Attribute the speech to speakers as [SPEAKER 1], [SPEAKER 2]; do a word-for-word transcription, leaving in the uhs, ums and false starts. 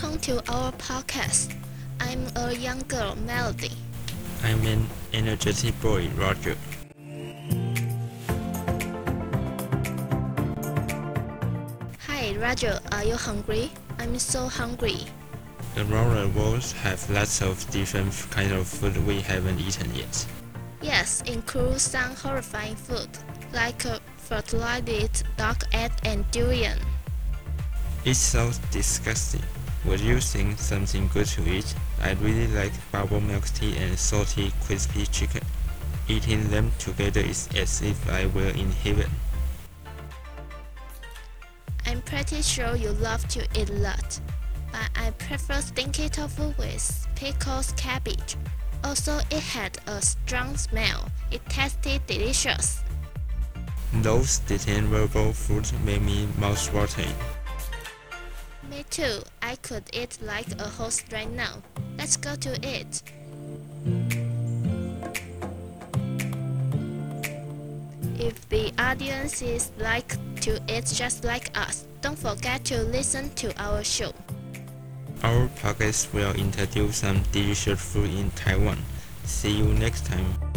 [SPEAKER 1] Welcome to our podcast. I'm a young girl, Melody.
[SPEAKER 2] I'm an energetic boy, Roger.
[SPEAKER 1] Hi, Roger. Are you hungry? I'm so hungry.
[SPEAKER 2] Around the world have lots of different kinds of food we haven't eaten yet.
[SPEAKER 1] Yes, include some horrifying food, like uh, fertilized duck egg and durian.
[SPEAKER 2] It sounds disgusting. Would you think something good to eat? I really like bubble milk tea and salty, crispy chicken. Eating them together is as if I were in heaven.
[SPEAKER 1] I'm pretty sure you love to eat a lot, but I prefer stinky tofu with pickled cabbage. Also, it had a strong smell. It tasted delicious.
[SPEAKER 2] Those detestable foods made me mouth-watering.
[SPEAKER 1] Me too. I could eat like a host right now. Let's go to it. If the audience is like to eat just like us, don't forget to listen to our show.
[SPEAKER 2] Our podcast will introduce some delicious food in Taiwan. See you next time.